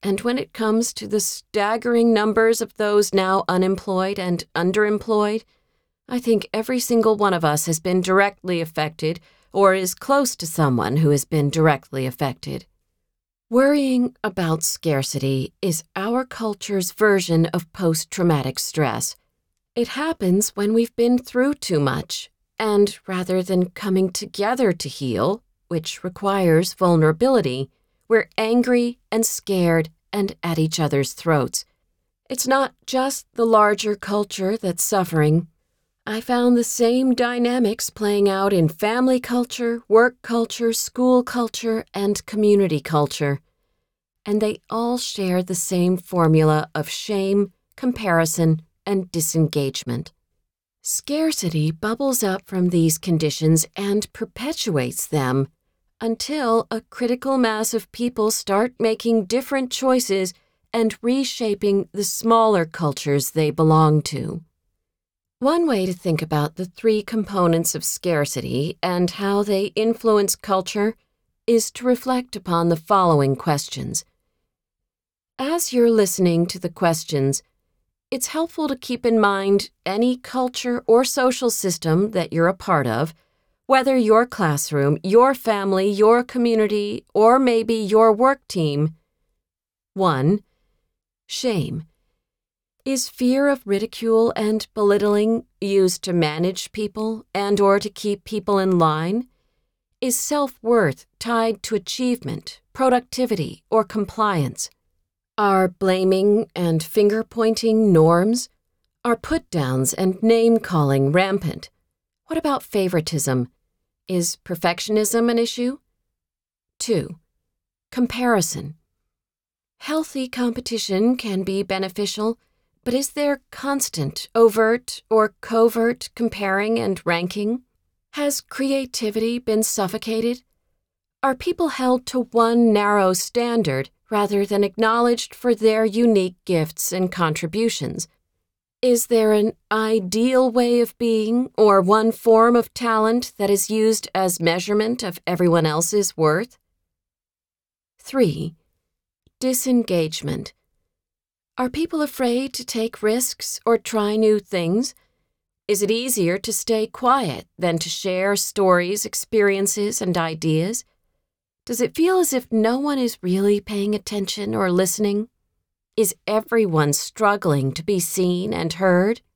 And when it comes to the staggering numbers of those now unemployed and underemployed, I think every single one of us has been directly affected or is close to someone who has been directly affected. Worrying about scarcity is our culture's version of post-traumatic stress. It happens when we've been through too much, and rather than coming together to heal, which requires vulnerability, we're angry and scared and at each other's throats. It's not just the larger culture that's suffering. I found the same dynamics playing out in family culture, work culture, school culture, and community culture. And they all share the same formula of shame, comparison, and disengagement. Scarcity bubbles up from these conditions and perpetuates them until a critical mass of people start making different choices and reshaping the smaller cultures they belong to. One way to think about the three components of scarcity and how they influence culture is to reflect upon the following questions. As you're listening to the questions, it's helpful to keep in mind any culture or social system that you're a part of, whether your classroom, your family, your community, or maybe your work team. 1. Shame. Is fear of ridicule and belittling used to manage people and/or to keep people in line? Is self-worth tied to achievement, productivity, or compliance? Are blaming and finger-pointing norms? Are put-downs and name-calling rampant? What about favoritism? Is perfectionism an issue? 2. Comparison. Healthy competition can be beneficial, but is there constant, overt, or covert comparing and ranking? Has creativity been suffocated? Are people held to one narrow standard rather than acknowledged for their unique gifts and contributions? Is there an ideal way of being or one form of talent that is used as measurement of everyone else's worth? 3. Disengagement. Are people afraid to take risks or try new things? Is it easier to stay quiet than to share stories, experiences, and ideas? Does it feel as if no one is really paying attention or listening? Is everyone struggling to be seen and heard?